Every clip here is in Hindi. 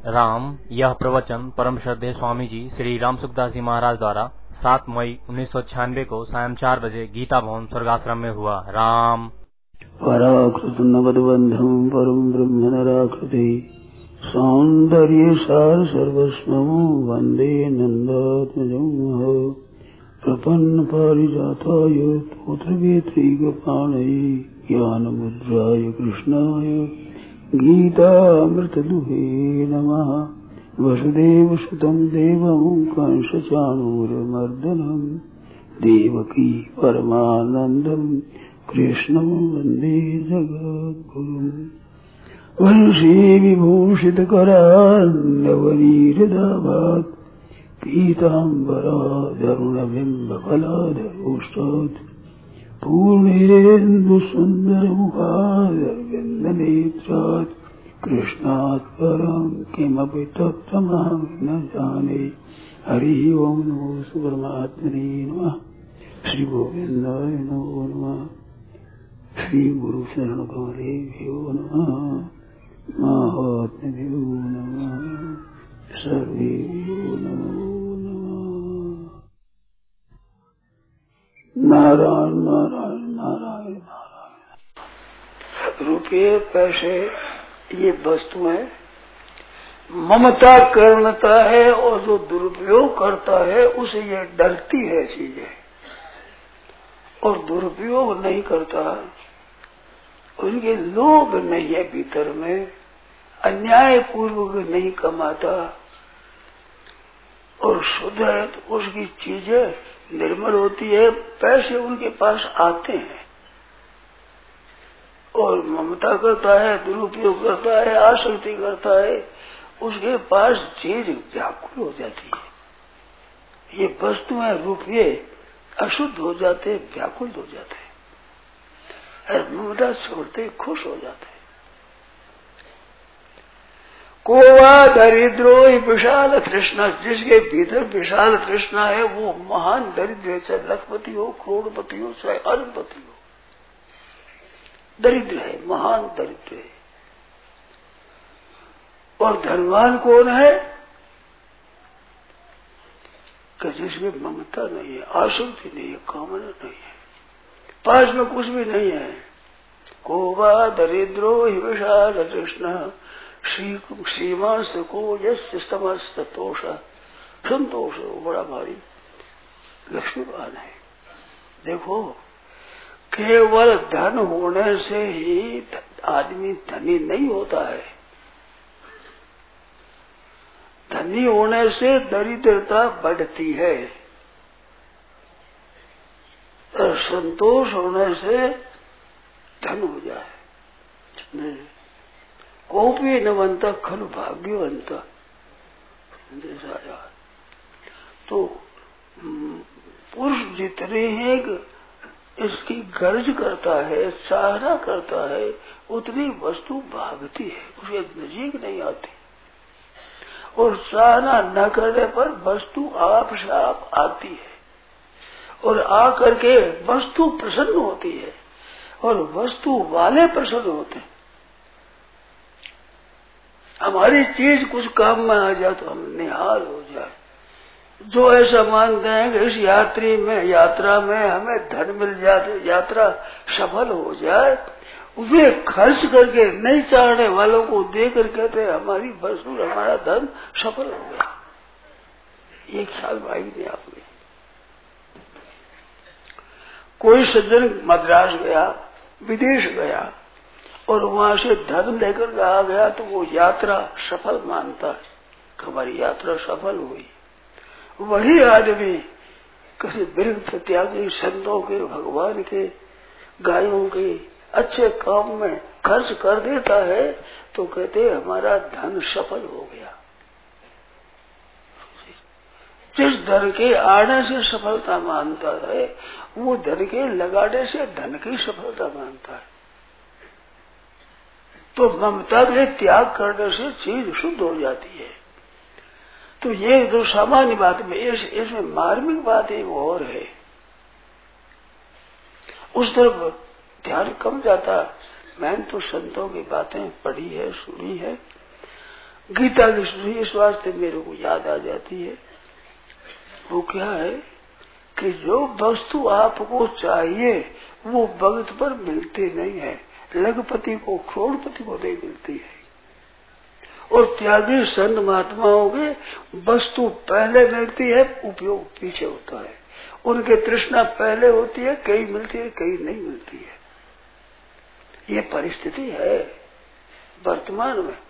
राम। यह प्रवचन परम श्रद्धेय स्वामी जी श्री राम सुखदास जी महाराज द्वारा 7 मई 1996 को सायं 4 बजे गीता भवन स्वर्गाश्रम में हुआ। राम। पराकृत नवद्बंधम परम ब्रह्म नराकृति सौंदर्य सार सर्वस्वं वंदे नंदात्मजं प्रपन्न पारिजाताय पुत्रवेत्रैकपाणये ज्ञानमुद्राय कृष्णाय गीतामृतदुहे नमः। वसुदेवसुतं देवं कंसचाणूरमर्दनं देवकी परमानन्दं कृष्णं वन्दे जगद्गुरुम्। वंशी विभूषितकरान्नवनीरदाभात् पीताम्बराधरुणबिम्बफलाधरोष्टात् पूर्णेन्दुसुन्दरमुखादरविन्दनेत्रात् कृष्णात् परं किमपि तत्त्वमहं न जाने। हरिः ओं नमो परमात्मने नमः। श्री गोविन्दाय नमो नमः। श्री गुरु शरण कमलेभ्यो नमः। महात्म्यो नमः। सर्वेभ्यो नमो नमः। नारायण नारायण नारायण नारायण। रुपये पैसे ये वस्तुएं ममता करता है और जो दुरुपयोग करता है उसे ये डरती है चीजें, और दुरुपयोग नहीं करता, उनके लोभ नहीं है भीतर में, अन्याय पूर्वक नहीं कमाता और शुद्ध है तो उसकी चीजें निर्मल होती है। पैसे उनके पास आते हैं और ममता करता है, दुरुपयोग करता है, आसक्ति करता है, उसके पास चीज व्याकुल हो जाती है। ये वस्तुएं रुपये अशुद्ध हो जाते, व्याकुल हो जाते, ममता छोड़ते खुश हो जाते। कोवा दरिद्रो विशाल तृष्णा, जिसके भीतर विशाल तृष्णा है वो महान दरिद्र है, चाहे लखपति हो, करोड़पति हो, चाहे अरबपति हो, दरिद्र है, महान दरिद्र है। और धनवान कौन है कि जिसमें ममता नहीं है, आसक्ति नहीं है, कामना नहीं है, पास में कुछ भी नहीं है। कोवा दरिद्रो विशाल तृष्णा श्रीमान को यस्य समस्तोष संतोष, बड़ा भारी लक्ष्मीवान है। देखो, केवल धन होने से ही आदमी धनी नहीं होता है, धनी होने से दरिद्रता बढ़ती है, और संतोष होने से धन हो जाए। कोपी न बनता खल भाग्यवंता। तो पुरुष जितने हैं इसकी गर्ज करता है, चाहना करता है, उतनी वस्तु भागती है, उसके नजीक नहीं आती। और चाहना न करने पर वस्तु आप से आप आती है, और आकर के वस्तु प्रसन्न होती है, और वस्तु वाले प्रसन्न होते हैं। हमारी चीज कुछ काम में आ जाए तो हम निहाल हो जाए। जो ऐसा मानते हैं कि इस यात्रा में हमें धन मिल जाए, यात्रा सफल हो जाए, वे खर्च करके नहीं चाहने वालों को देकर कहते हैं हमारी वस्तु, हमारा धन सफल हो गया। ये ख्याल भाई नहीं आपने। कोई सज्जन मद्रास गया, विदेश गया, और वहां से धन लेकर आ गया तो वो यात्रा सफल मानता है, हमारी यात्रा सफल हुई। वही आदमी किसी वृक्ष त्यागी संतों के, भगवान के, गायों के अच्छे काम में खर्च कर देता है तो कहते हमारा धन सफल हो गया। जिस धन के आने से सफलता मानता है वो धन के लगाने से धन की सफलता मानता है। तो ममता के त्याग करने से चीज शुद्ध हो जाती है। तो ये जो सामान्य बात में, इसमें मार्मिक बात एक और है, उस तरफ ध्यान कम जाता। मैंने तो संतों की बातें पढ़ी है, सुनी है, गीता की सुनी इस वास्ते मेरे को याद आ जाती है। वो क्या है कि जो वस्तु आपको चाहिए वो भगत पर मिलती नहीं है, लखपति को करोड़पति को नहीं मिलती है। और त्यागी संत महात्माओं के वस्तु पहले मिलती है, उपयोग पीछे होता है। उनके तृष्णा पहले होती है, कई मिलती है कई नहीं मिलती है। ये परिस्थिति है वर्तमान में।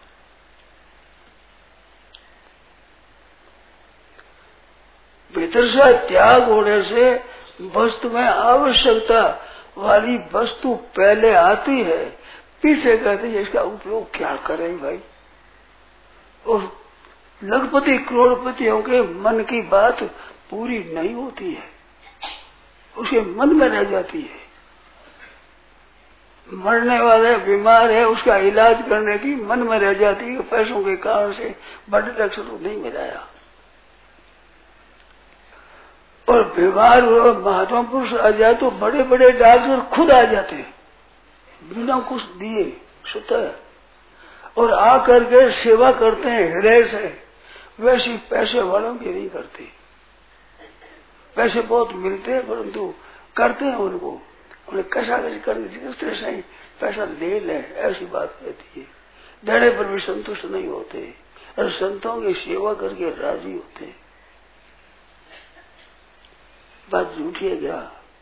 भीतर से त्याग होने से वस्तु में आवश्यकता वाली वस्तु पहले आती है, पीछे कहते हैं इसका उपयोग क्या करें भाई। और लखपति करोड़पतियों के मन की बात पूरी नहीं होती है, उसके मन में रह जाती है। मरने वाले बीमार है, उसका इलाज करने की मन में रह जाती है, पैसों के कारण से बड़े डॉक्टर को नहीं मिलाया। और बीमार महात्मा पुरुष आ जाए तो बड़े बड़े डॉक्टर खुद आ जाते हैं बिना कुछ दिए स्वतः, और आकर के सेवा करते हैं हृदय से। वैसी पैसे वालों की नहीं करते। पैसे बहुत मिलते हैं परंतु करते हैं उनको, उन्हें कशाकशी करते से पैसा ले ले, ऐसी बात रहती है। देने पर भी संतुष्ट नहीं होते और संतों की सेवा करके राजी होते हैं। बात झूठी है क्या?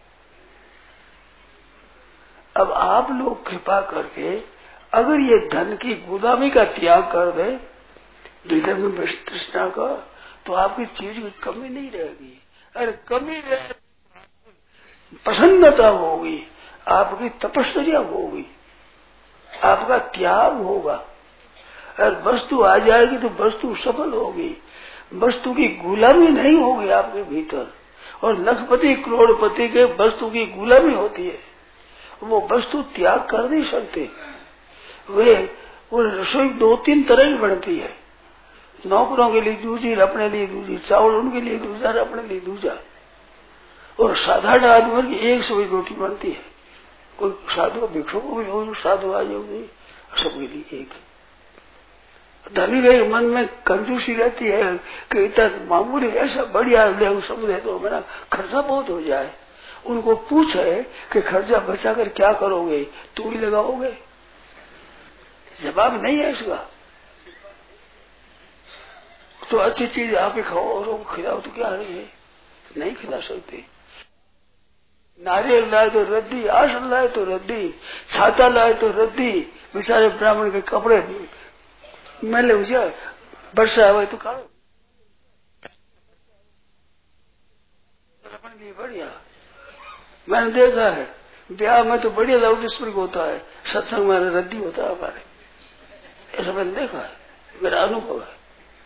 अब आप लोग कृपा करके अगर ये धन की गुलामी का त्याग कर दे, भीतर में तृष्णा का, तो आपकी चीज की कमी नहीं रहेगी। अरे कमी रहे, प्रसन्नता होगी, आपकी तपस्या होगी, आपका त्याग होगा। अगर वस्तु आ जाएगी तो वस्तु सफल होगी, वस्तु की गुलामी नहीं होगी आपके भीतर। और लखपति करोड़पति के वस्तु की गुलामी होती है, वो वस्तु त्याग कर नहीं सकते। वो रसोई दो तीन तरह की बनती है, नौकरों के लिए दूसरी, अपने लिए दूसरी, चावल उनके लिए दूसरा, अपने लिए दूसरा। और साधारण आदमी की एक सौ रोटी बनती है, कोई साधु भिक्षु को भी हो, साधु आ जाओगी, सबके लिए एक। धनी के मन में कंजूसी रहती है कि इतना मामूली ऐसा बढ़िया ले सब दे तो मेरा खर्चा बहुत हो जाए। उनको पूछे कि खर्चा बचाकर क्या करोगे, तूड़ी लगाओगे? जवाब नहीं है इसका। तो अच्छी चीज आप ही खाओ और खिलाओ तो क्या है, नहीं खिला सकते। नारियल लाए तो रद्दी, आसन लाए तो रद्दी, छाता लाए तो रद्दी। बेचारे ब्राह्मण के कपड़े मैले हो जाए, वर्षा आवे तो खाओ, अपने लिए बढ़िया। मैंने देखा है ब्याह में तो बढ़िया लाउड स्पीकर होता है, सत्संग में रद्दी होता है हमारे, ऐसा मैंने देखा है, मेरा अनुभव है।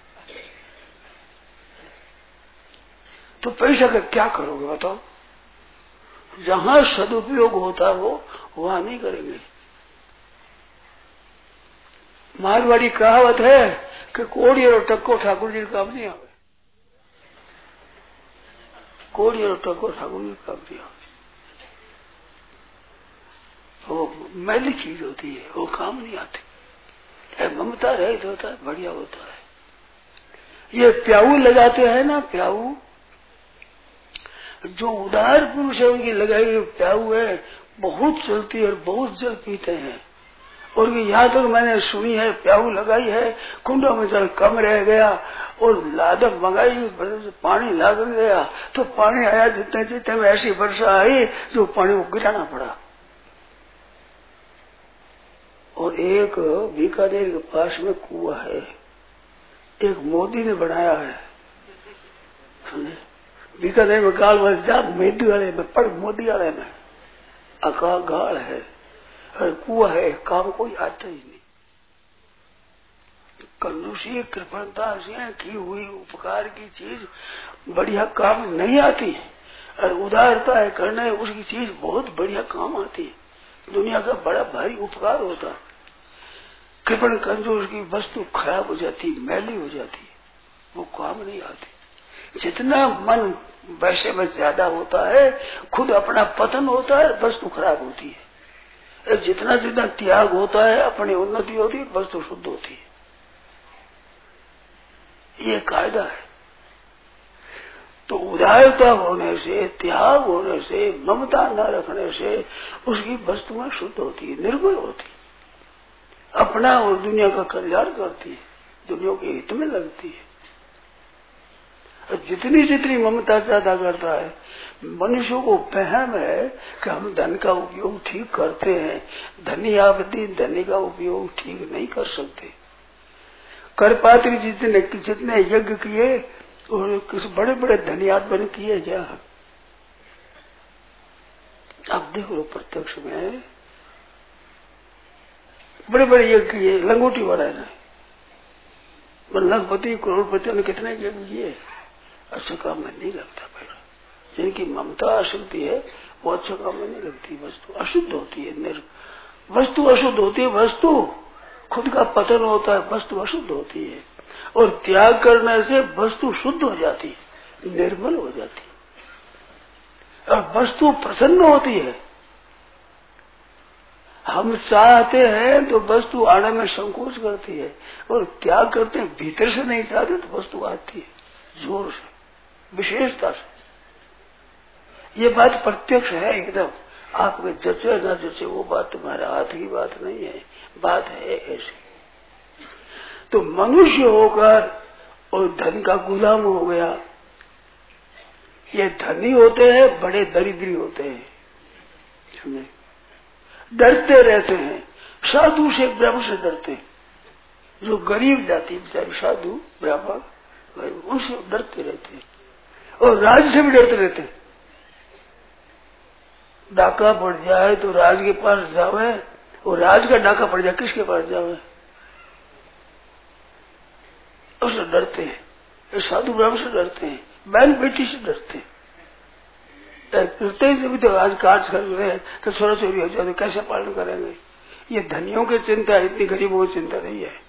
तो पैसा का क्या करोगे बताओ? जहां सदुपयोग होता हो वहां नहीं करेंगे। मारवाड़ी कहावत है कि कोड़ी और टक्को ठाकुर जी काम नहीं आवे। कोड़ी और टक्को ठाकुर जी काम नहीं आवे, वो मैली चीज होती है, वो काम नहीं आती। ममता रहित होता है, बढ़िया होता है। ये प्याऊ लगाते हैं ना, प्याऊ जो उदार पुरुष है उनकी लगाई हुई प्याऊ है, बहुत चलती है और बहुत जल पीते हैं। और यहाँ तक मैंने सुनी है प्याऊ लगाई है, कुंडों में जल कम रह गया और लादक मंगाई, पानी लाग गया तो पानी आया जितने जितने में ऐसी वर्षा आई जो पानी को गिराना पड़ा। और एक बीकानेर के पास में कुआं है, एक मोदी ने बनाया है। बीकानेर में गाल वाले जा मेदी वाले में पड़ मोदी वाले में अका गाल है और कुआं है, काम कोई आता ही नहीं। कंजूसी कृपणता से की हुई उपकार की चीज बढ़िया काम नहीं आती, और उदारता है करने उसकी चीज बहुत बढ़िया काम आती है। दुनिया का बड़ा भारी उपकार होता है। कृपण कंजूस की वस्तु खराब हो जाती, मैली हो जाती, वो काम नहीं आती। जितना मन वैसे में ज्यादा होता है खुद अपना पतन होता है, वस्तु खराब होती है। जितना जितना त्याग होता है अपनी उन्नति होती है, वस्तु शुद्ध होती है। ये कायदा है। तो उदारता होने से, त्याग होने से, ममता न रखने से उसकी वस्तुएं शुद्ध होती है, निर्मल होती है, अपना और दुनिया का कल्याण करती है, दुनिया के हित में लगती है। और जितनी जितनी ममता ज्यादा करता है, मनुष्यों को वहम है कि हम धन का उपयोग ठीक करते हैं, धनी आपत्ति धनी का उपयोग ठीक नहीं कर सकते। करपात्री जितने यज्ञ किए और किस बड़े बड़े धनी आदमी किए क्या? आप देख लो प्रत्यक्ष में बड़े बड़े यज्ञ किए, लंगोटी वाला है, लखपति करोड़पति ने कितने यज्ञ किए, अच्छे काम में नहीं लगता। पहला जिनकी ममता अशुद्धि है वो अच्छे काम में नहीं लगती, वस्तु अशुद्ध होती है, वस्तु अशुद्ध होती है, वस्तु खुद का पतन होता है, वस्तु अशुद्ध होती है। और त्याग करने से वस्तु शुद्ध हो जाती है, निर्मल हो जाती है और वस्तु प्रसन्न होती है। हम चाहते हैं तो वस्तु आने में संकोच करती है, और त्याग करते हैं भीतर से नहीं चाहते तो वस्तु आती है जोर से, विशेषता से। ये बात प्रत्यक्ष है एकदम। आपके जचे न जचे वो बात तुम्हारे हाथ की बात नहीं है, बात है ऐसी। तो मनुष्य होकर और धन का गुलाम हो गया। ये धनी होते हैं, बड़े दरिद्री होते हैं, डरते रहते हैं, साधु से ब्राह्मण से डरते हैं। जो गरीब जाति बेचारे साधु ब्राह्मण उनसे डरते रहते हैं, और राज से भी डरते रहते हैं। डाका पड़ जाए तो राज के पास जावे, और राज का डाका पड़ जाए किसके पास जावे, उससे डरते हैं। साधु ब्राह्मण से डरते हैं, बैल बेटी से डरते हैं। भी तो आज काज कर रहे हैं तो चोरा चोरी हो जाए तो कैसे पालन करेंगे। ये धनियों की चिंता है, इतनी गरीबों की चिंता नहीं है।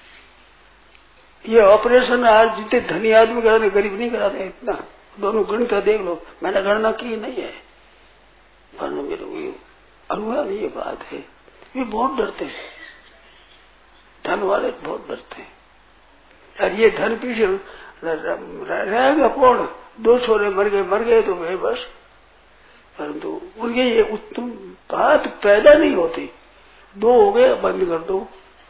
ये ऑपरेशन आज जितने धनी आदमी कराते, गरीब नहीं कराते इतना। दोनों गणित देख लो, मैंने गणना की नहीं है, पर मेरे अनुभव ये बात है। ये बहुत डरते हैं, धन वाले बहुत डरते हैं। और ये धन पीछे रहेगा कौन? दो छोरे मर गए तो वे बस, परंतु उनके ये उत्तम बात पैदा नहीं होती। दो हो गए, बंद कर दो।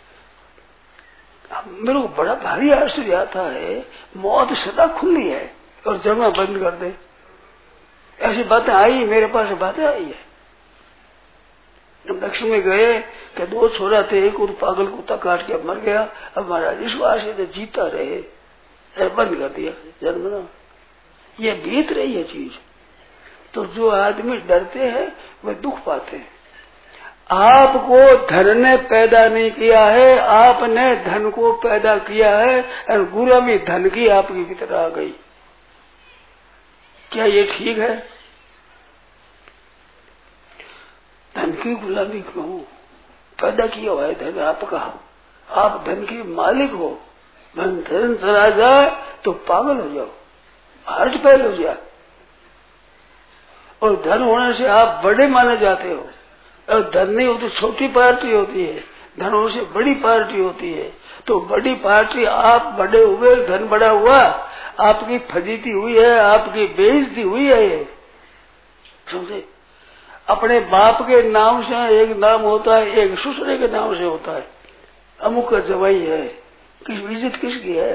मेरे को बड़ा भारी आश्चर्य आता है, मौत सदा खुली है और जमा बंद कर दे। ऐसी बातें आई, मेरे पास बातें आई है। दक्षिण में गए कि दो छोरा थे, एक पागल कुत्ता काट के मर गया, अब महाराज इसको आश्चर्य जीता रहे, बंद कर दिया जन्मना। ये बीत रही है चीज। तो जो आदमी डरते हैं वे दुख पाते हैं। आपको धन ने पैदा नहीं किया है, आपने धन को पैदा किया है, और गुलामी धन की आपकी भीतर आ गई। क्या ये ठीक है? धन की गुलामी क्यों? पैदा किया हुआ है धन आपका, आप धन के मालिक हो। धन चला जाए तो पागल हो जाओ, हार्ट फेल हो जाए। और धन होने से आप बड़े माने जाते हो, और धन नहीं हो तो छोटी पार्टी होती है, धन होने से बड़ी पार्टी होती है। तो बड़ी पार्टी आप बड़े हुए, धन बड़ा हुआ, आपकी फजीती हुई है, आपकी बेइज्जती हुई है। समझे? अपने बाप के नाम से एक नाम होता है, एक दूसरे के नाम से होता है। अमुक का जवाई है, इज्जत किसकी है?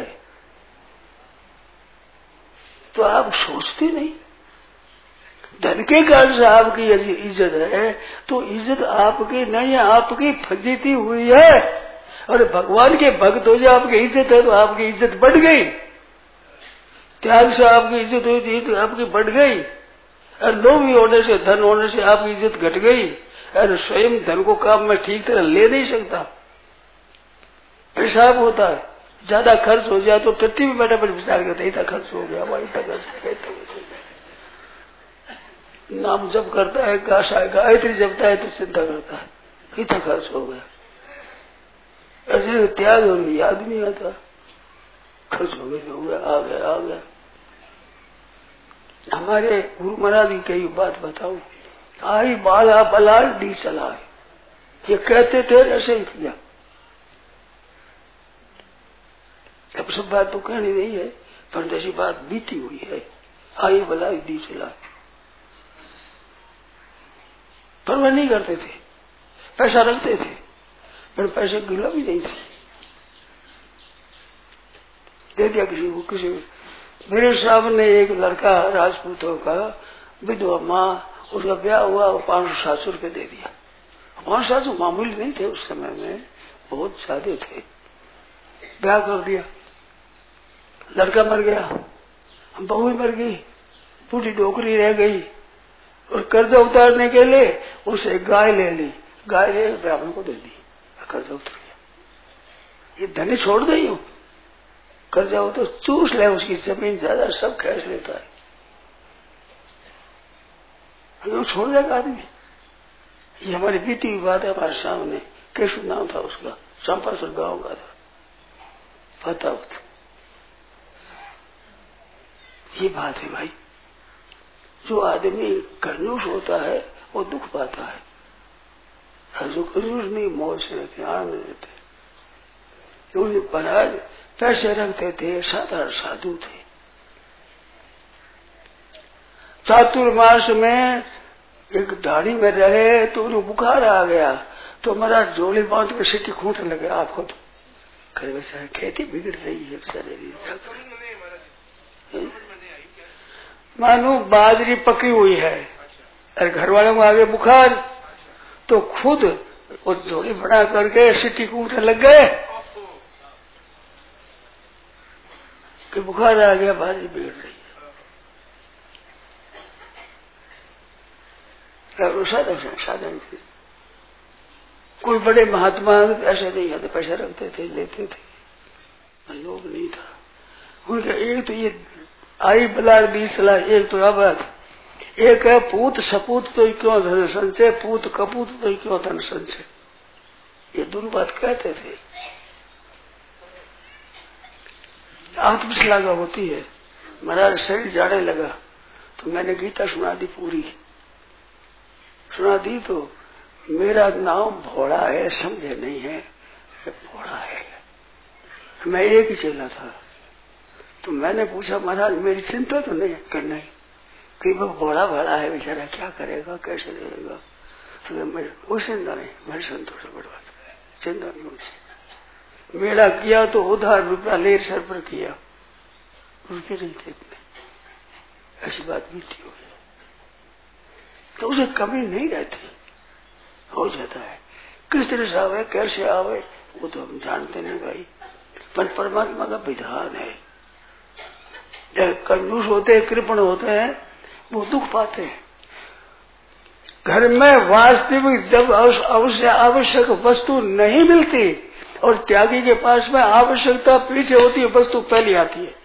तो आप सोचते नहीं। धन के कारण से आपकी यदि इज्जत है तो इज्जत आपकी नहीं है, आपकी फजीती हुई है। और भगवान के भक्त हो जाए आपकी इज्जत है तो आपकी इज्जत बढ़ गई। त्याग से आपकी इज्जत हुई थी तो आपकी बढ़ गई, और लोभी होने से, धन होने से आपकी इज्जत घट गई। और स्वयं धन को काम में ठीक तरह ले नहीं सकता। पेशाब होता है, ज्यादा खर्च हो जाए तो टट्टी में बैठा पर विचार करता है, इतना खर्च हो गया, वही तक नाम जब करता है, गायत्री जपता है तो चिंता करता है कितना खर्च हो गया। ऐसे त्याग याद नहीं आता, खर्च हो गया, आ गया। हमारे गुरु महाराज की कई बात बताओ। आई बाला बलाल डी चला, ये कहते थे, ऐसे ही किया। अब सब बात तो कहनी नहीं है, पर जैसी बात बीती हुई है, आई भला दी चला, परवाह नहीं करते थे, पैसा रखते थे, पर पैसे की गुलामी नहीं थी। दे दिया किसी को, किसी को। मेरे साहब ने एक लड़का राजपूतों का, विधवा माँ, उसका ब्याह हुआ, वो 500-700 रुपये दे दिया। 500-700 मामूली नहीं थे उस समय में, बहुत ज्यादा थे। ब्याह कर दिया, लड़का मर गया, बहू मर गई, पूरी डोकरी रह गई, और कर्जा उतारने के लिए उसे गाय ले ली, गाय ले ब्राह्मण को दे दी, कर्जा उतर गया। ये धनी छोड़ दे, यूं कर्जा हो तो चूस ले, उसकी जमीन ज्यादा सब खैस लेता है, यूं छोड़ देगा आदमी। ये हमारी बीती हुई बात है हमारे सामने। केशव नाम था उसका, चंपासर गांव का था, फतावत। ये बात है भाई, जो आदमी कंजूस होता है वो दुख पाता है, और जो कंजूस नहीं मौज से रहते, आनंद रहते। जो बनाए पैसे रखते थे, साधारण साधु थे। चातुर्मास में एक दाढ़ी में रहे तो उन्हें बुखार आ गया, तो हमारा जोड़ी बांध के सिटी खूंट लगे, आपको तो करे वैसा खेती बिगड़ रही है बेचारे। मानो बाजरी पकी हुई है और घर वालों को आगे बुखार, तो खुद वो जोड़ी बना करके सिटी कूटने लग गए कि बुखार आ गया, बाजरी बिगड़ रही है। साधन थे, कोई बड़े महात्मा ऐसे नहीं आते, पैसे रखते थे, लेते थे, लोग नहीं था उनका। एक तो ये आई बला दी सलाह, एक तो अब एक है पूत सपूत तो क्यों धन संचय, पूत कपूत तो क्यों धन संचय, ये दोनों बात कहते थे। आत्मश्लाघा होती है। महाराज शरीर जाने लगा तो मैंने गीता सुना दी, पूरी सुना दी। तो मेरा नाम भोड़ा है, समझे नहीं है, भोड़ा है। मैं एक ही चेला था, तो मैंने पूछा महाराज मेरी चिंता तो नहीं करना है कि वो भोड़ा भाड़ा है बेचारा, क्या करेगा, कैसे रहेगा। तो मेरे वो चिंता नहीं, मेरी संतोष है, बड़ी बात, चिंता नहीं मुझे। मेला किया तो उधार रुपया लेर सर पर किया, रुपये नहीं थे इतने, ऐसी बात बीती हुई, तो उसे कमी नहीं रहती, हो जाता है। किस तरह से आवे, कैसे आवे, वो तो हम जानते नहीं भाई, पर परमात्मा का विधान है। जब कंजूस होते हैं, कृपण होते हैं, वो दुख पाते हैं। घर में वास्तविक जब आवश्यक वस्तु नहीं मिलती और त्यागी के पास में आवश्यकता पीछे होती है, वस्तु पहले आती है।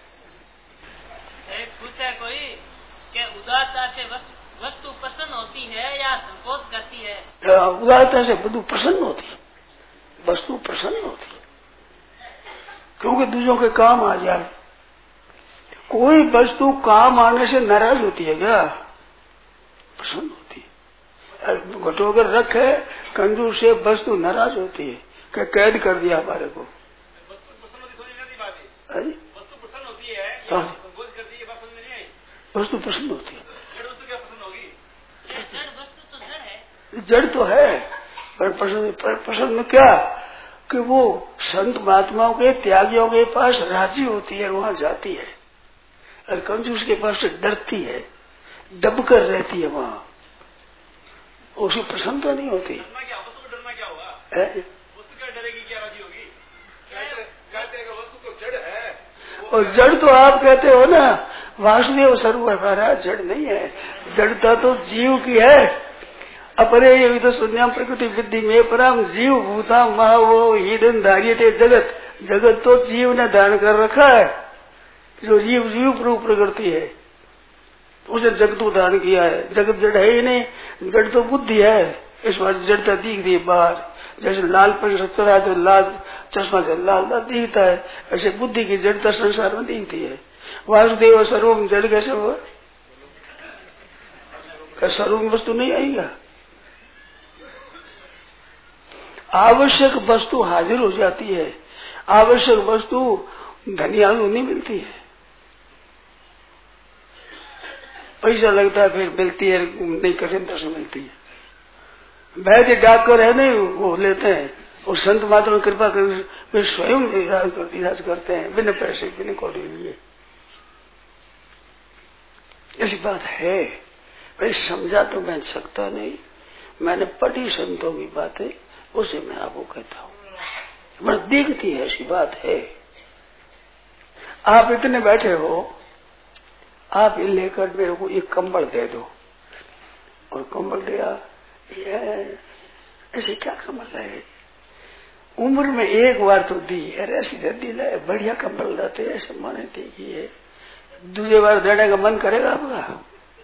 पूछा कोई कि उदारता से वस्तु प्रसन्न होती है या संकोच करती है? उदारता से वस्तु प्रसन्न होती है, वस्तु प्रसन्न होती है, क्योंकि दूसरों के काम आ जाए। कोई वस्तु काम आने से नाराज होती है क्या? प्रसन्न होती है। घटो अगर रखे कंजूस से वस्तु नाराज होती है कि कैद कर दिया हमारे को। वस्तु प्रसन्न होती है, जड़ तो है, पर प्रसन्न क्या कि वो संत महात्माओं के त्यागियों के पास राजी होती है, वहां जाती है। और कंजूस के पास से डरती है, दब कर रहती है, वहां उसी प्रसन्नता नहीं होती। डरना क्या होगा? वस्तु क्या डरेगी, क्या राजी होगी? कहते हैं वस्तु तो जड़ है, और जड़ तो आप कहते हो ना, वासुदेव स्वरूप है महाराज, जड़ नहीं है। जड़ता तो जीव की है। अपरे ये तो शून्यम प्रकृति बुद्धि में परम जीव भूता महावो हिडन धारिये जगत। जगत तो जीव ने धारण कर रखा है, जो जीव जीव रूप प्रकृति है, उसने जगत को धारण किया है। जगत जड़ है ही नहीं, जड़ तो बुद्धि है। इस बात जड़ता दिख रही है बाहर, जैसे लाल पंचरत्न है तो लाल चश्मा से लाल दिखता है, ऐसे बुद्धि की जड़ता संसार में दिखती है। वासुदेव स्वरूप जड़ कैसे हुआ? स्वरूप वस्तु नहीं आएगा। आवश्यक वस्तु हाजिर हो जाती है, आवश्यक वस्तु धनियालू नहीं मिलती है, पैसा लगता है फिर मिलती है, नहीं कठिनता से मिलती है। वैद्य डॉक्टर है नहीं, वो लेते हैं, और संत मात्र में कृपा कर वे स्वयं इलाज करते हैं बिना पैसे बिना कौड़ी लिए। ऐसी बात है भाई, समझा तो मैं सकता नहीं, मैंने पढ़ी संतों की बातें, उसे मैं आपको कहता हूँ, बड़ा दिखती है, ऐसी बात है। आप इतने बैठे हो, आप ये लेकर मेरे को एक कंबल दे दो, और कंबल दिया, ये ऐसे क्या कंबल है, उम्र में एक बार तो दी, अरे ऐसी रद्दी लाए, बढ़िया कंबल लाते, ऐसे माने थी कि ये दूसरी बार देने का मन करेगा आपका?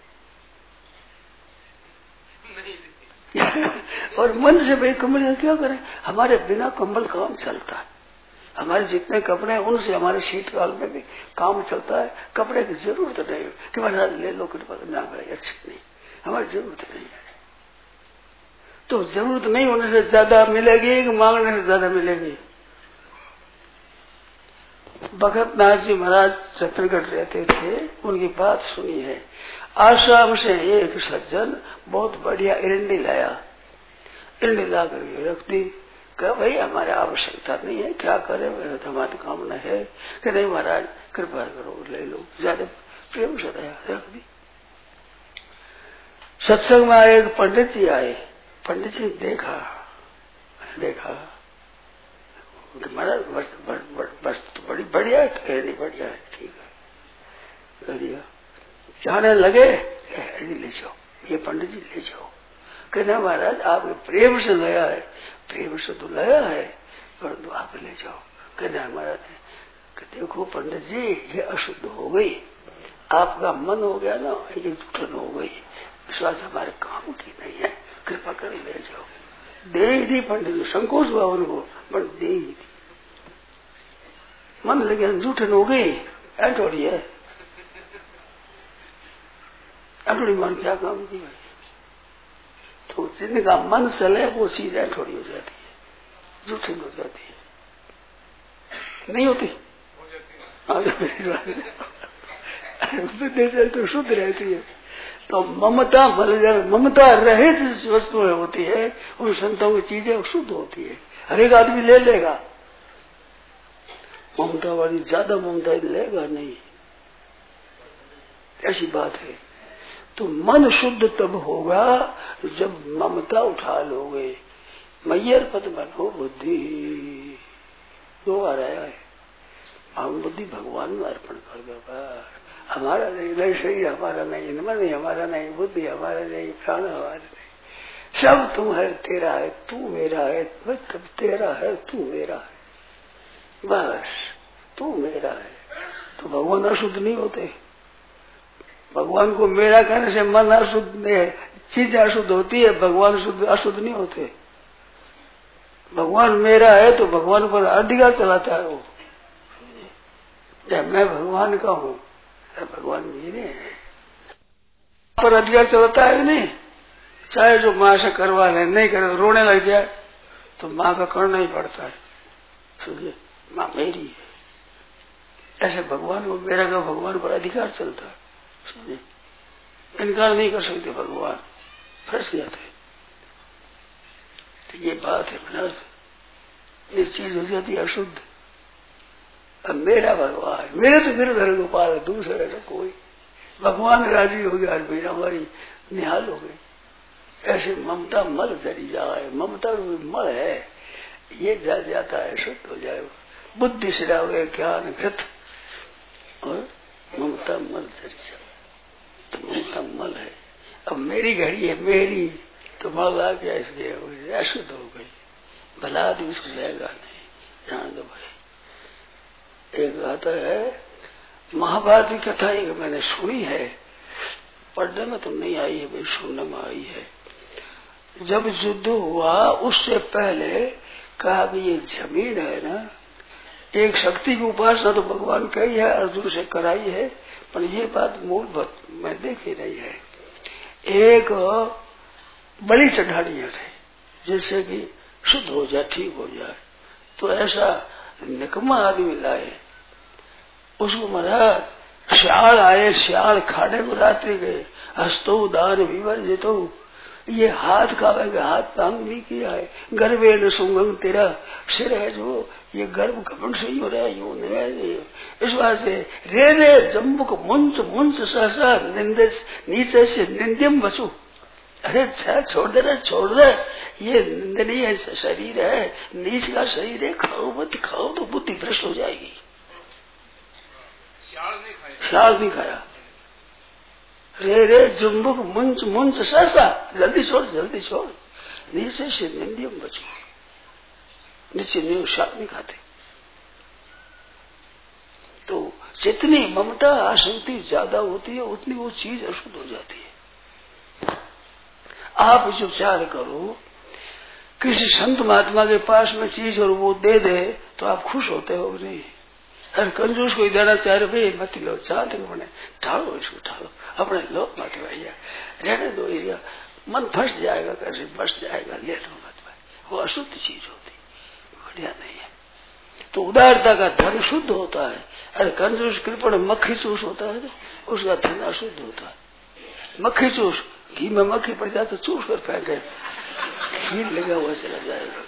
और मन से भाई कंबल क्या करें, हमारे बिना कंबल काम चलता है, हमारे जितने कपड़े हैं उनसे हमारे शीतकाल में भी काम चलता है। कपड़े की जरूरत नहीं कि महाराज ले लो, कृपा करना भाई, अच्छी नहीं, हमारी जरूरत नहीं है। तो जरूरत नहीं होने से ज्यादा मिलेगी कि मांगने से ज्यादा मिलेगी? भगत नाथ जी महाराज छत्तीसगढ़ रहते थे, उनकी बात सुनी है। आश्रम से एक सज्जन बहुत बढ़िया इरंडी लाया, इरंडी ला करके रख दी, कहा भाई हमारे आवश्यकता नहीं है, क्या करे, हमारी कामना है कि नहीं महाराज कृपा करो ले लो, ज्यादा प्रेम से रख दी। सत्संग में एक पंडित जी आए, पंडित जी देखा महाराज बस तो बड़ी बढ़िया है, नहीं बढ़िया है, ठीक है, दिया। जाने लगे, ले जाओ, ये पंडित जी ले जाओ। कहना महाराज आपने प्रेम से लाया है, प्रेम से तो लाया है, परंतु आप ले जाओ। कहना महाराज देखो पंडित जी, ये अशुद्ध हो गई, आपका मन हो गया ना, ये जूठन हो गई, विश्वास हमारे काम की नहीं है, कृपा कर ले जाओ। दे ही दी पंडित जी, संकोच हुआ उनको, पर दे ही दी। मन लगे जूठन हो गई, ऐठोड़ी है, ऐठोड़ी मन क्या काम की भाई? तो जिनका मन चले वो चीज ऐठोड़ी हो जाती है, जूठन हो जाती है, नहीं होती? तो शुद्ध रहती है। तो ममता ममता रहित वस्तुएं होती है, उन संतों की चीजें शुद्ध होती है, हर एक आदमी ले लेगा। ममता वाली ज्यादा ममता लेगा नहीं, ऐसी बात है। तो मन शुद्ध तब होगा जब ममता उठा लोगे। मैयर पद बनो बुद्धि, दो आ रहा है, हम बुद्धि भगवान में अर्पण कर दो। हमारा नहीं, शरीर हमारा नहीं, मन हमारा नहीं, बुद्धि हमारा नहीं, प्राण हमारा नहीं, सब तुम है, तेरा है, तू मेरा है, तब तेरा है, तू मेरा है, बस तू मेरा है। तो भगवान अशुद्ध नहीं होते। भगवान को मेरा कहने से मन अशुद्ध है, चीज अशुद्ध होती है, भगवान शुद्ध अशुद्ध नहीं होते। भगवान मेरा है तो भगवान पर अधिकार चलाता है वो, मैं भगवान का हूँ, भगवान मेरे हैं, पर अधिकार चलाता है नहीं। चाहे जो माँ से करवा ले, नहीं करे रोने लग जाए तो माँ का करना ही पड़ता है, समझे, माँ मेरी है। ऐसे भगवान को मेरा का भगवान पर अधिकार चलता है, समझे, इनकार नहीं कर सकते, भगवान फंस जाते। तो ये बात है महाराज, ये चीज हो जाती है अशुद्ध। अब मेरा भगवान, मेरे तो मेरे घर गोपाल, दूसरे तो कोई, भगवान राजी हो गया, मेरा हमारी निहाल हो गई। ऐसे ममता मल चली जाए, ममता मल है, ये जा जाता है, शुद्ध हो जाए, बुद्धि से जाओगे ज्ञान घृत, और ममता मल चली जाए, तो ममता मल है। अब मेरी घड़ी है, मेरी तो मल आ गया, इसलिए अशुद्ध हो गई, भला आदमी उसको लेगा नहीं, जान दो भाई। एक आता है महाभारत की कथा, एक मैंने सुनी है, पढ़ने में तो नहीं आई है भाई, सुनने में आई है। जब युद्ध हुआ उससे पहले कहा कि ये जमीन है ना, एक शक्ति की उपासना तो भगवान कही है, अर्जुन से कराई है, पर ये बात मूलभूत मैं देखी नहीं है। एक बलि चढ़ानी है जिससे कि शुद्ध हो जाए, ठीक हो जाए। तो ऐसा निकम्मा आदमी लाए, उसको मरा श्याल आए, श्याल खाने को रात्रि गए, हस्तो दान विवर्जितो, ये हाथ खावेगा, हाथ काम नहीं किया है, गर्भे न सुंगंग, तेरा सिर है जो ये गर्भ घमंड से ही हो रहा है, यूं नहीं। इस बात से रे रे जम्बुक मुंच मुंच सहसा निंदे नीचे से निंद्यम बचू, अरे छोड़ दे, छोड़ दे, ये निंदनीय शरीर है, नीच का शरीर है, खाओ मत, खाओ तो बुद्धि भ्रष्ट हो जाएगी। श्याल नहीं खाया। रे रे जुम्बुक मुंच मुंच सहसा, जल्दी छोड़, जल्दी छोड़, नीचे से निंदियम बचो, नीचे नहीं, श्याल नहीं खाते। तो जितनी ममता आसक्ति ज्यादा होती है उतनी वो चीज अशुद्ध हो जाती है। आप जो विचार करो, किसी संत महात्मा के पास में चीज और वो दे दे तो आप खुश होते हो नहीं? अरे कंजूस कोई देना चाह रहे, भाई मत लो, चाहते बने ठालो, इसको ठालो, अपने लो मत भैया, रहने दो, एरिया मन फंस जाएगा, कैसे फंस जाएगा, ले लो मत भाई, वो अशुद्ध चीज होती, बढ़िया नहीं है। तो उदारता का धन शुद्ध होता है। अरे कंजूस कृपण मक्खी चूस होता है, उसका धन अशुद्ध होता है। मक्खी चूस, घी में मक्खी पड़ जाए तो चूस कर फेंके, घी लगा हुआ चला जाएगा,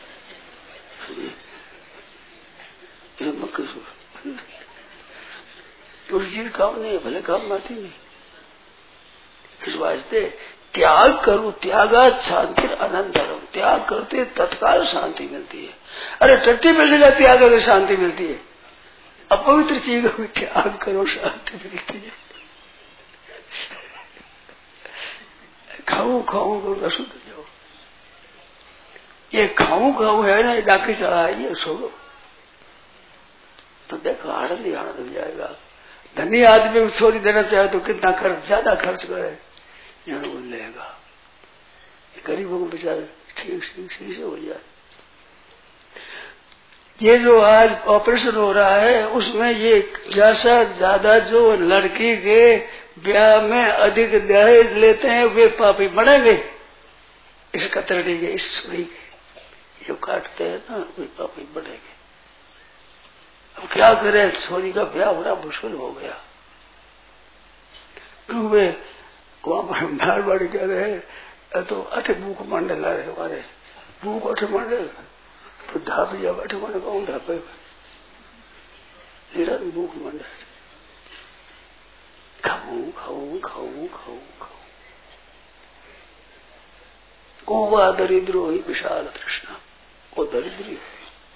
मक्खी चूस तो चीज काम नहीं है, भले काम आती नहीं। इस वास्ते त्याग करो, त्यागा शांति अनंतरम, त्याग करते तत्काल शांति मिलती है। अरे टट्टी पैसे का त्याग करके शांति मिलती है, अपवित्र चीज का त्याग करो शांति मिलती है। खाऊं खाऊं करो अशुद्ध जाओ, ये खाऊं खाऊं है ना, डाके चढ़ा है, ये छोड़ो तो देखो आनंद ही आनंद हो जाएगा। धनी आदमी को छोरी देना चाहे तो कितना खर्च, ज्यादा खर्च करे, यहाँ वो लेगा। गरीबों को बेचारे ठीक से हो जाए। ये जो आज ऑपरेशन हो रहा है उसमें ये जैसा ज्यादा जो लड़की के ब्याह में अधिक दहेज लेते हैं वे पापी बनेंगे। इस कतरनी के, इस छुरी के जो काटते हैं ना, वे पापी बनेंगे। अब क्या करें, छोरी का ब्याह बड़ा मुश्किल हो गया। क्यों वे वहां पर मारवाड़ी कह रहे तो अठे भूख मांडे ला रहे हमारे, भूख अठे मांडे तो धापी जब अठे मांडे कौन धापे, भूख मांडे, खाऊं खाऊं खाऊं खाऊं खाऊं। कोवा दरिद्रो ही विशाल तृष्णा, वो दरिद्री है।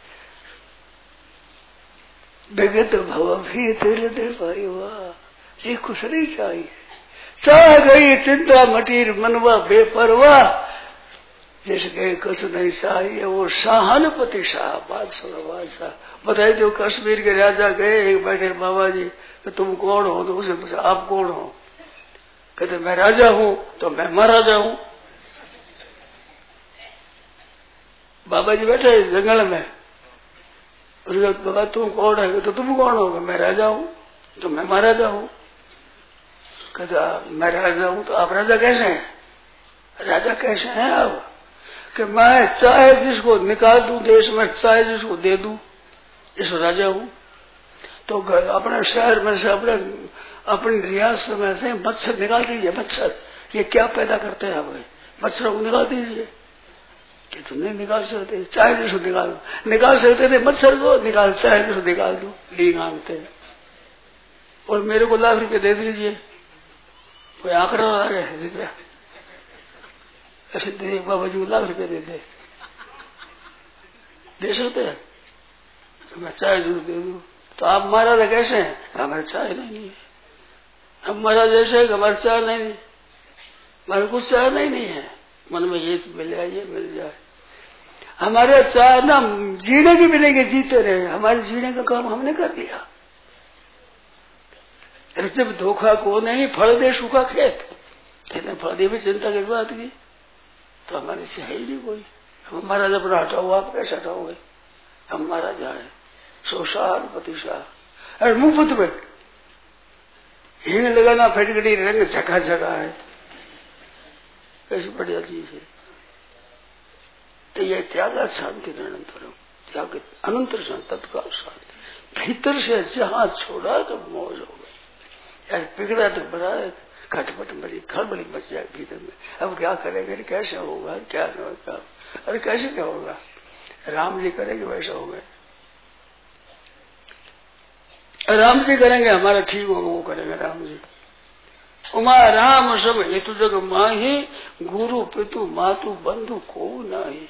विगत भव भी तेरे दिल पाई हुआ, ये कुछ नहीं चाहिए। चाह गई चिंता मटीर मनवा बेपरवाह, जिसके कुछ नहीं चाहिए वो शाहनपति शाह, बादशाह। बताइए जो कश्मीर के राजा गए, एक बैठे बाबा जी कि तुम कौन हो, तो उसे पूछा आप कौन हो, कहते मैं राजा हूं, तो मैं महाराजा हूं। बाबा जी बैठे जंगल में, उसके बाबा तुम कौन है, तो तुम कौन हो, मैं राजा हूं, तो मैं महाराजा हूं। कहता मैं राजा हूं, तो आप राजा कैसे हैं, राजा कैसे हैं आप, कि मैं चाहे जिसको निकाल दूं देश में, चाहे जिसको दे दूं, इस राजा हूं। तो अपने शहर में से अपनी रियासत में से मच्छर निकाल दीजिए, मच्छर ये क्या पैदा करते हैं आप, मच्छरों को निकाल दीजिए। कि तुम नहीं निकाल सकते, चाहे जिसको निकाल सकते थे मच्छर को, निकाल चाहे जिसको निकाल दो, ली मांगते हैं। और मेरे को लाख रुपए दे दीजिए, कोई आंकड़ा आ गया ऐसे दे, बाबा जी को लाख रुपए दे सकते हैं, तो मैं चाहे जरूर दे दूं। तो आप महाराजा कैसे हैं, हमारे चाहे नहीं है, हम महाराज ऐसे है हमारे चाह नहीं, हमारे कुछ चाह नहीं है, मन में ये मिल जाए, ये मिल जाए। हमारे चाह ना जीने की मिलेंगे, जीते रहे, हमारे जीने का काम हमने कर दिया। जब धोखा को नहीं फल दे सूखा खेत, कहते फल दे भी चिंता की बात की, तो हमारे से है ही नहीं कोई। हम महाराजा पर हटाओ, आप कैसे हटाओगे, हम महाराजा है, सोशान प्रतिशाह। अरे मुफ्त में हिंग लगाना, फटकड़ी रंग झका झका है, कैसी बढ़िया चीज है। तो यह त्याग शांति अनंतरम, त्याग अनंतर शांति, तत्काल शांति। भीतर से जहां छोड़ा तो मौज हो गई। यार बिगड़ा तो बड़ा खटपट बड़ी खड़बड़ी मच जाए भीतर में। अब क्या करेंगे, कैसे होगा, क्या होगा, अरे कैसे क्या होगा, राम जी करेंगे वैसा होगा। राम जी करेंगे हमारा ठीक होगा, वो करेंगे राम जी। उमा राम सब हेतु जग माही, गुरु पितु मातु बंधु को नाही।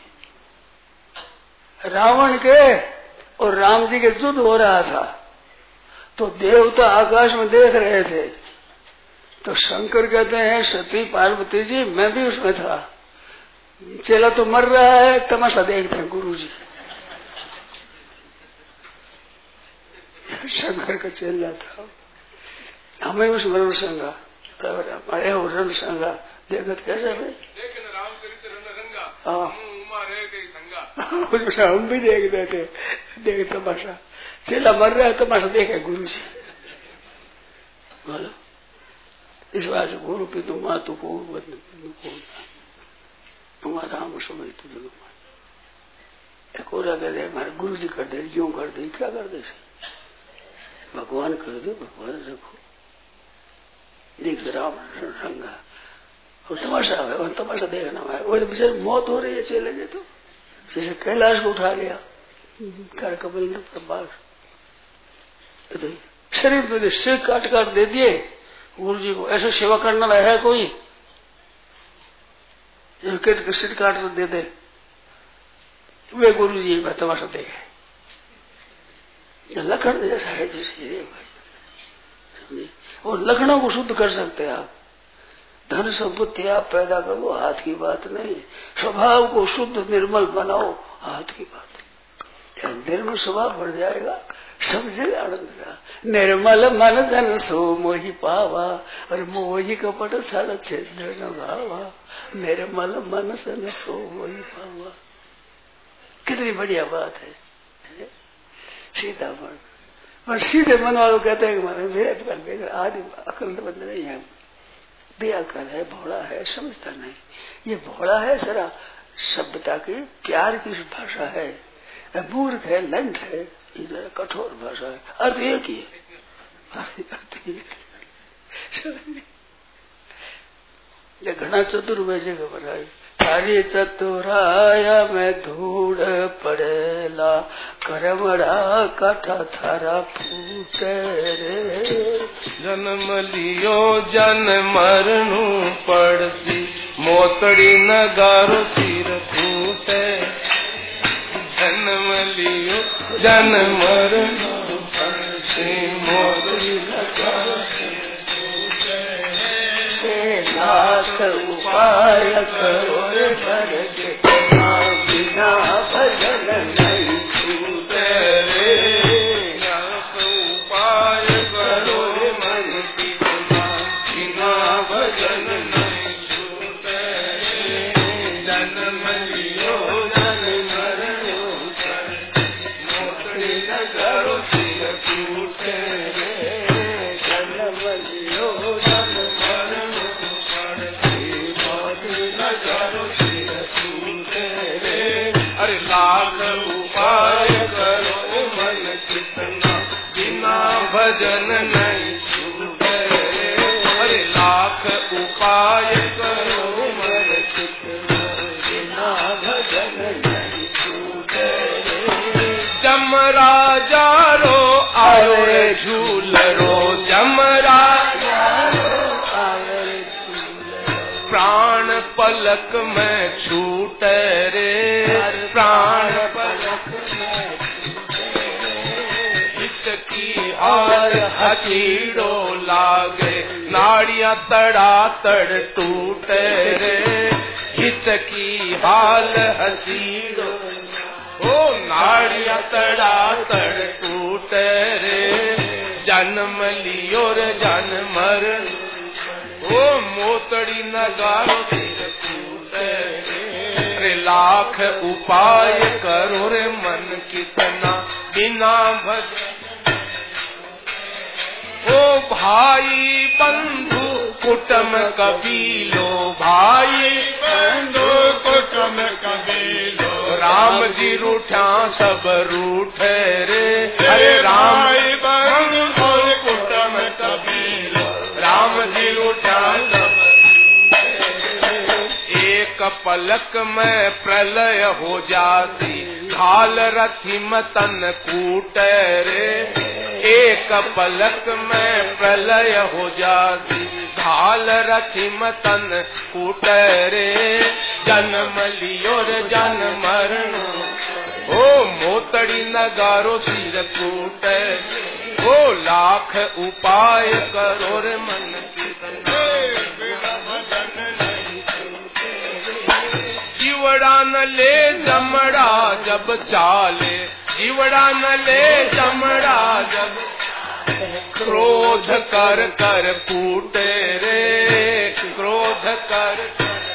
रावण के और राम जी के युद्ध हो रहा था, तो देवता आकाश में देख रहे थे। तो शंकर कहते हैं सती पार्वती जी मैं भी उसमें था, चेला तो मर रहा है, तमाशा देखते हैं गुरु जी। शंकर का चेला था, हमें उसमें रण संगा रण संगा देखत कैसे भाई हम भी देख रहे थे, देख तमाशा, चेला मर रहा है, तमाशा देखे गुरु जी। बोलो इस बात से गुरु पितु मातु को तुम्हारा राम समय तुझे एक और कहते हमारे गुरु जी कर दे, क्यों कर दे, क्या कर दे, भगवान कर दे, भगवान रखो। देख राम संगा और तमाशा है, और तमाशा देखना है। वो बेचारे मौत हो रही है चले गए, तो जैसे कैलाश को उठा लिया कर कबल ने प्रभास, शरीर में सिर काट काट दे दिए गुरु जी को। ऐसे सेवा करने वाला है कोई, सिर काट दे दे, वे गुरु जी तमाशा देखे। लखन जैसा है जैसे भाई, और लखनों को शुद्ध कर सकते हैं आप। धन संपत्ति आप पैदा करो, हाथ की बात नहीं। स्वभाव को शुद्ध निर्मल बनाओ, हाथ की बात। निर्मल स्वभाव बढ़ जाएगा, सब जगह आनंद रहा। निर्मल मन धन सो मोहि पावा, और मोहि कपट छल छिद्र न भावा। निर्मल मन धन सो मोहि पावा, कितनी बढ़िया बात है। सीधा मन, पर सीधे मन वालों कहते हैं कि मेरे आदि अकलमंद नहीं है, बेअकल है, भोला है, समझता नहीं। ये भोला है जरा सभ्यता की प्यार की भाषा है, मूर्ख है, लंठ है, ये जरा कठोर भाषा है। अर्थ एक ही है, ये घना चतुर वैसे का बताई। थारी चतुराया में धूड़ पड़ेला, करमड़ा काठा थारा फूटे रे। जन्म लियो जन मरनु पड़सी, मोतड़ी नगारो सिर फूटे। जन्म लियो जन मरनु पड़सी, मोतड़ी नगारो सिर फूटे। लाख उपाय करो रे भरत, बिना भजन नहीं छूटे रे। लाख उपाय करो रे मन की, बिना भजन नहीं छूटे। जन्म लियो जन मरनु पड़सी, मोतड़ी नगारो सिर फूटे रे। जन्म लियो जन मरनु पड़सी, मोतड़ी नगारो सिर फूटे रे। अरे लाख उपाय करो मन कितना, बिना भजन नहीं छूटे। अरे लाख उपाय करो मन कितना, बिना भजन नहीं छूटे रे। जम राजा रो आयो रे झूलरो। जम राजा प्राण पलक में छूटे रे। प्राण पलक में छूटे रे। इसकी हार हथीड़ो लागे, नाड़ियां तड़ा तड़ टूटे रे। हित की हाल हसीड़ो, ओ नाड़ियां तड़ा तड़ टूटे रे। जन्म लियो रे जन मर, ओ मोतड़ी नगारो सिर फूटे रे। अरे लाख उपाय करो रे मन कितना, बिना भजन। ओ भाई बंधु कुटुम कबीलो, भाई बंधु कुटुम कबीलो। राम राम जी रूठा सब रूठे रे, अरे राम और कुटम कबीर, राम जी रूठा सब एक पलक में प्रलय हो जाती, घाल रथी मतन कूट रे, एक पलक में प्रलय हो जाती, घाल रथी मतन कूट रे, जन्म लियो रे जन मरण, ओ मोतड़ी नगारो सिर कूट, ओ लाख उपाय करो रे मन कीर्तन, जीवड़ा न ले जमड़ा जब चाले, जीवड़ा न ले जमड़ा जब, क्रोध कर कर कूटे रे, क्रोध कर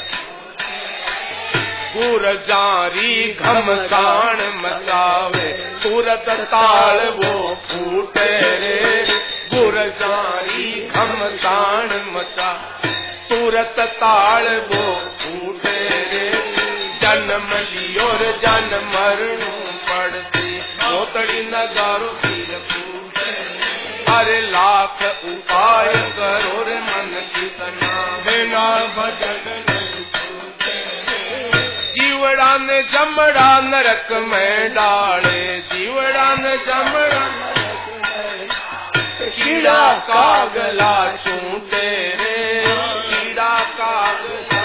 गुर जारी घमसान मचावे, तुरत ताल वो फूटे रे, गुर जारी घमसान मचा, तुरत ताल वो फूटे रे, जन्म लियो रे जन मरण पड़ती, मोतड़ी नगारो सिर फूटे, अरे लाख उपाय करो रे मन कीर्तना, बिना भजन जीवड़ा ने जमड़ा नरक में डाले, जीवड़ा ने जमड़ा कीड़ा कागला छूटे रे, कीड़ा कागला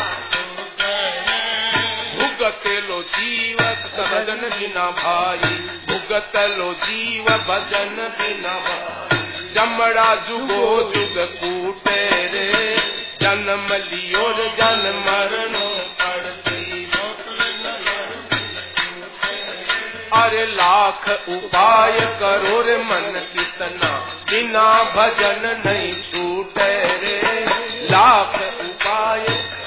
भुगत लो जीव भजन बिना भाई, भुगत लो जीव भजन बिना भाई, जमड़ा जुगो जुग कूटे रे, जन्म लियो रे जन मरण पड़ती, अरे लाख उपाय करो रे मन कितना, बिना भजन नहीं छूटे रे, लाख उपाय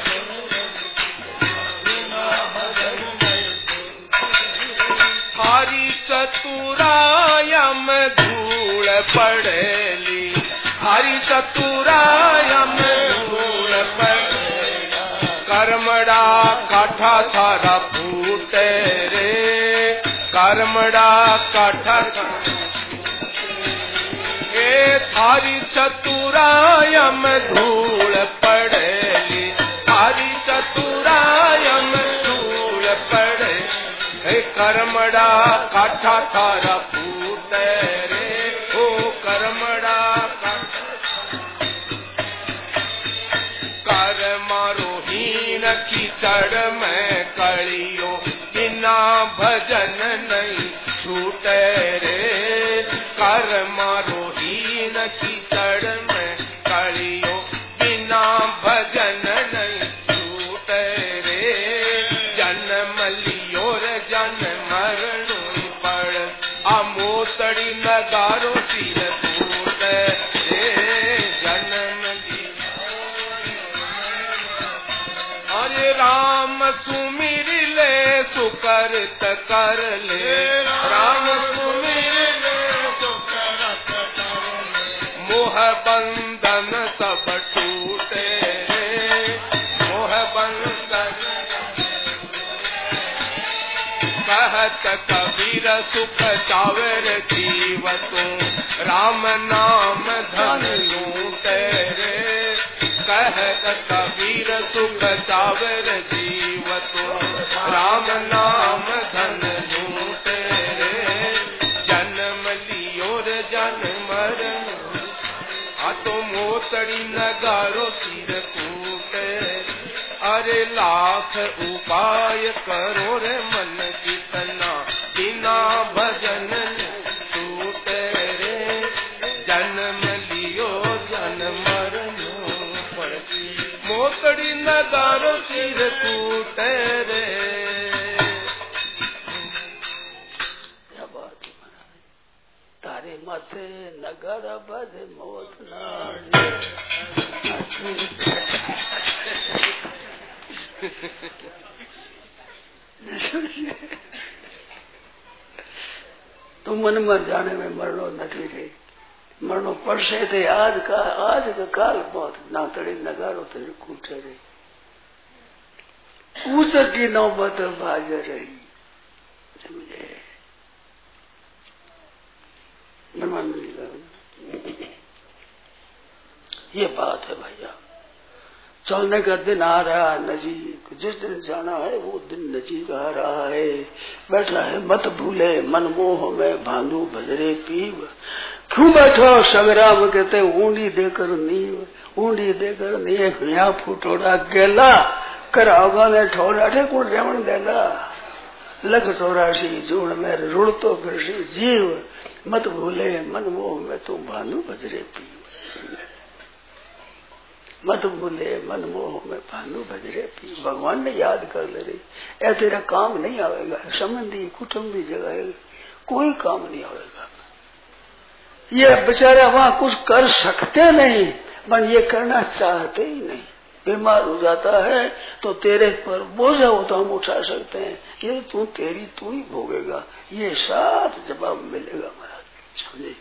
बिना भजन नहीं छूटे, हरी चतुरायम धूल पड़ेली, हरी चतुरायम धूल पड़ेली, कर्मड़ा काठा थारा फूटे रे, कर्मड़ा काठा ए थारी चतुरायम धूल पड़ेली, थारी चतुरायम धूल पड़े, हे कर्मड़ा काठा थारा फूटे रे, ओ कर्मड़ा कर्मारोहीन कीचड़ में कलियो, बिना भजन नहीं छूटे रे, कर्मारोहीन कीचड़ में कलियो, बिना भजन नहीं छूटे रे, जन्म लियो रे जन मरण पड़, अमोतड़ी नगारो सिर फूटे रे, जन्म अरे राम सुमिर ले सुकरत कर ले, राम सुमिर ले सुकरत कर ले, मोह बंधन सब टूटे रे, मोह बंधन कहत कबीर सुख चावर जीव तू, राम नाम धन लूटे रे, कहत कबीर सुख चावर जीव तू, राम नाम धन लूटे रे, जन्म लियो रे जन मरण, आ तो मोतड़ी नगारो सिर कूटे, अरे लाख उपाय करो रे मन कितना, बिना भजन छूटे रे, जन्म लियो जन मरण पड़ती, मोतड़ी नगारो सिर कूटे रे। तारे माथे नगर बध मोत तो मन मर जाने में मरणो નથી રહી, મરણો પડશે તે આજ કે કાલ મોત, નાતડી નગારો તો કૂટે રહી, ઉતકી નौबत बाज रही, समझे? ब्रह्मानंद जी का ये बात है भैया। चलने का दिन आ रहा है नजीक, जिस दिन जाना है वो दिन नजीक आ रहा है। बैठा है मत भूले मनमोह में भांडू भजरे पीव, क्यों बैठो संग्राम कहते ऊंडी देकर नीव, ऊंडी देकर नीव यहाँ फुटोड़ा गेला कराओगा ने ठोड़ा ठे कुण रेवण देगा, लख 84 जून में रुड़ तो फिर जीव, मत भूले मनमोह में तू भांडू भजरे पीव, मत भूले मनमोह में भानु भजरे पी। भगवान ने याद कर ले रही, ऐ तेरा काम नहीं आवेगा, संबंधी कुटुंबी जगह कोई काम नहीं आवेगा। ये बेचारा वहां कुछ कर सकते नहीं, पर ये करना चाहते ही नहीं। बीमार हो जाता है तो तेरे पर बोझा हो तो हम उठा सकते हैं, ये तू तेरी तू ही भोगेगा, ये साथ जवाब मिलेगा महाराज। समझे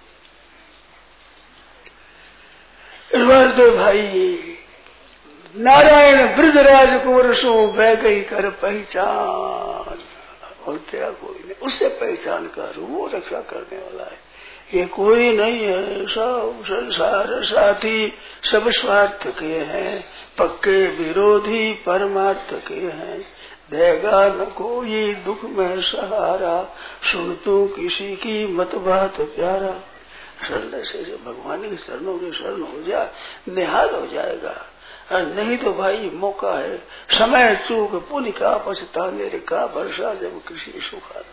भाई? नारायण ब्रजराज कुंवर सो बह गई कर पहचान, और तेरा कोई नहीं, उससे पहचान कर, वो रक्षा करने वाला है। ये कोई नहीं है, सब संसार साथी सब स्वार्थ के हैं, पक्के विरोधी परमार्थ के हैं। देगा न कोई दुख में सहारा, सुन तू किसी की मत बात प्यारा। शरण से भगवान की शरणों के शरण हो जा, निहाल हो जाएगा। नहीं तो भाई मौका है, समय चूक पुण्य का पछताने का वर्षा जब किसी सुखा